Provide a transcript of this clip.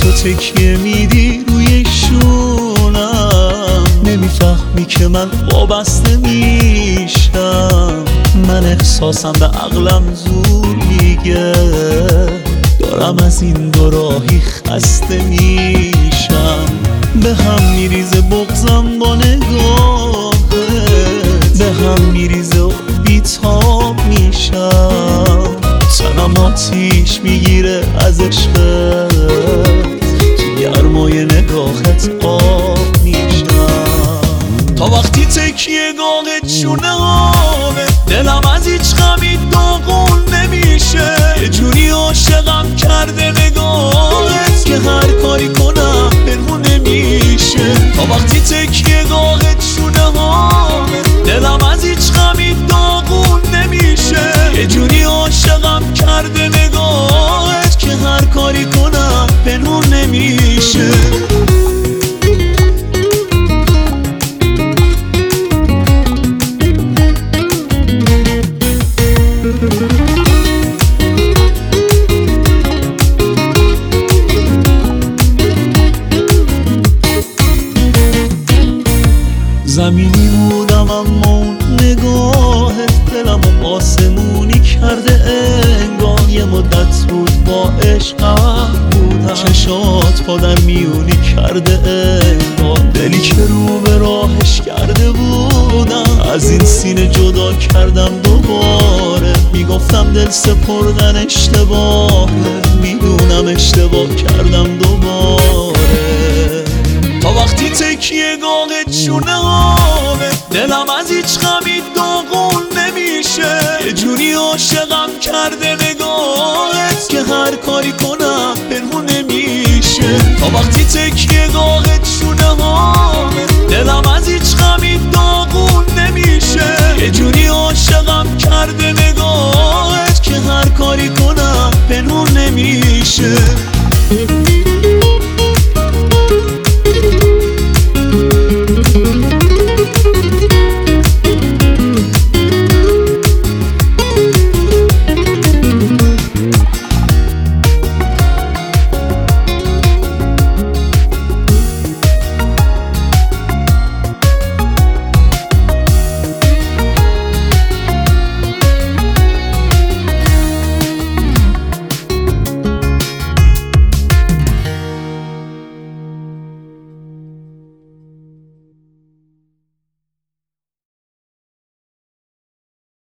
تو تکیه میدی روی شونم، نمیفهمی که من وابسته میشم. من احساسم به عقلم زور میگه دارم از این دو راهی خسته میشم. به هم میریزه بغضم با نگاهت، به هم میریزه و بیتاب میشم. تنم آتیش میگیره از عشقت، تو گرمای نگاهت آب میشم. تا وقتی تکیه گاهت شونه هامه، دلم از هیچ غمی داغون نمیشه. یه جوری عاشقم کرده نگاهت که هر کاری کنم پنهون نمیشه. تا وقتی تکیه گاهت شونه هامه، دلم از هیچ غمی داغون نمیشه. یه جوری عاشقم کرده نگاهت که هر کاری کنم پنهون نمیشه. زمینی بودم اما اون نگاهت دلم آسمونی کرده انگار. یه مدت بود با عشقم بودم، چشات با در میونی کرده انگار. دلی که رو به راهش کرده بودم، از این سینه جدا کردم دوباره. میگفتم دل سپردن اشتباهه، میدونم اشتباه کردم دوباره. تا وقتی تکیه گاهت شونه هامه، دلم از هیچ غمی داغون نمیشه. یه جوری عاشقم کرده نگاهت که هر کاری کنم پنهون نمیشه. تا وقتی تکیه گاهت شونه هامه، دلم از هیچ غمی داغون نمیشه. یه جوری عاشقم کرده نگاهت که هر کاری کنم پنهون نمیشه.